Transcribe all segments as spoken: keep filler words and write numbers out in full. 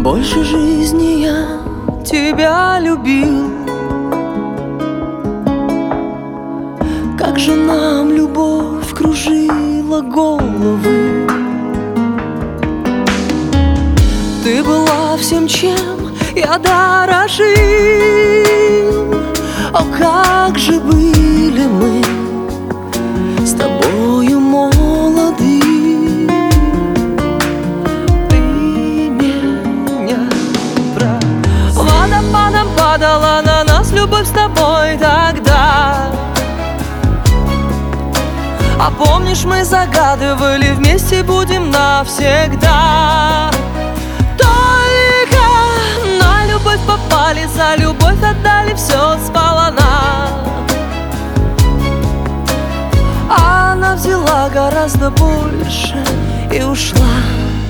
Больше жизни я тебя любил. Как же нам любовь кружила головы. Ты была всем, чем я дорожил. О, как же были мы с тобою молоды. Ты меня прав. Водопадом падала на нас любовь с тобой тогда. А помнишь, мы загадывали, вместе будем навсегда. Только на любовь попали, за любовь отдали все сполна. А она взяла гораздо больше и ушла.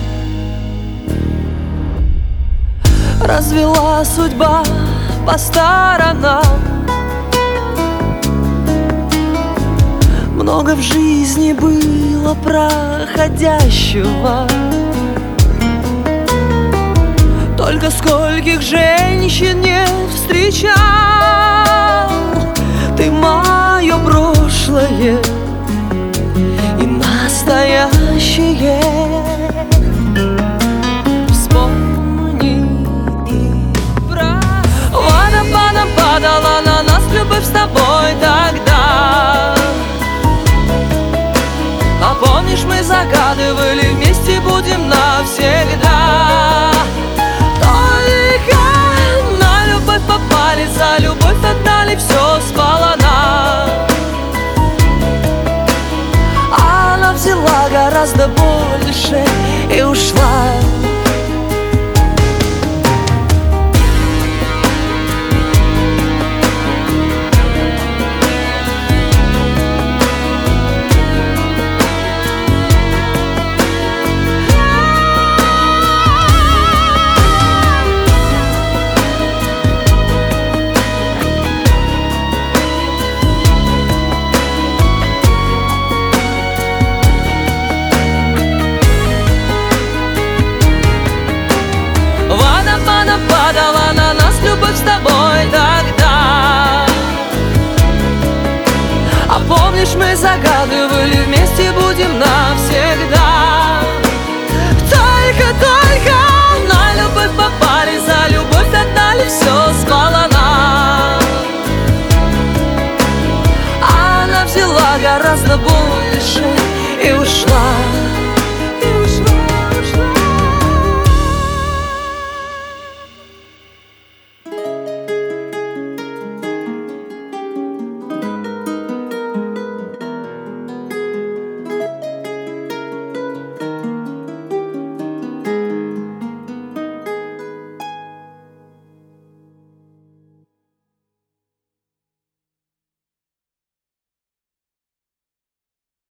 Развела судьба по сторонам. Много в жизни было проходящего. Только скольких женщин не встречал. Ты мое прошлое и настоящее. Вспомни и про... Водопадом падала на нас любовь с тобой тогда. А помнишь, мы загадывали, вместе будем навсегда. Только на любовь попали, за любовь отдали все сполна. А она взяла гораздо больше и ушла. Падала на нас любовь с тобой тогда. А помнишь, мы загадывали, вместе будем навсегда. Только-только на любовь попали, за любовь отдали все сполна. А она взяла гораздо больше и ушла.